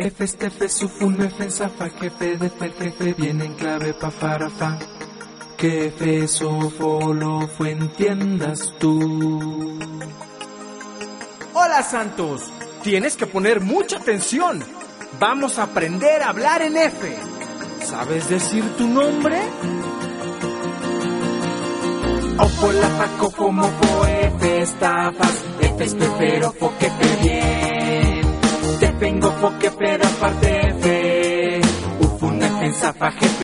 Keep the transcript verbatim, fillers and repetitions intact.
F, este, F, sufun, F, zafa, jefe, de fe, jefe, viene en clave, pa, para, fa. Que F, so, fo, lo, fu, entiendas tú. Hola, Santos. Tienes que poner mucha atención. Vamos a aprender a hablar en F. ¿Sabes decir tu nombre? Ofo, la, fa, co, fo, mo, fo, F, estafas. F, espero, fo, que fe, bien. Te vengo, fo, que fe, da parte F. Ufun, F, zafa, jefe.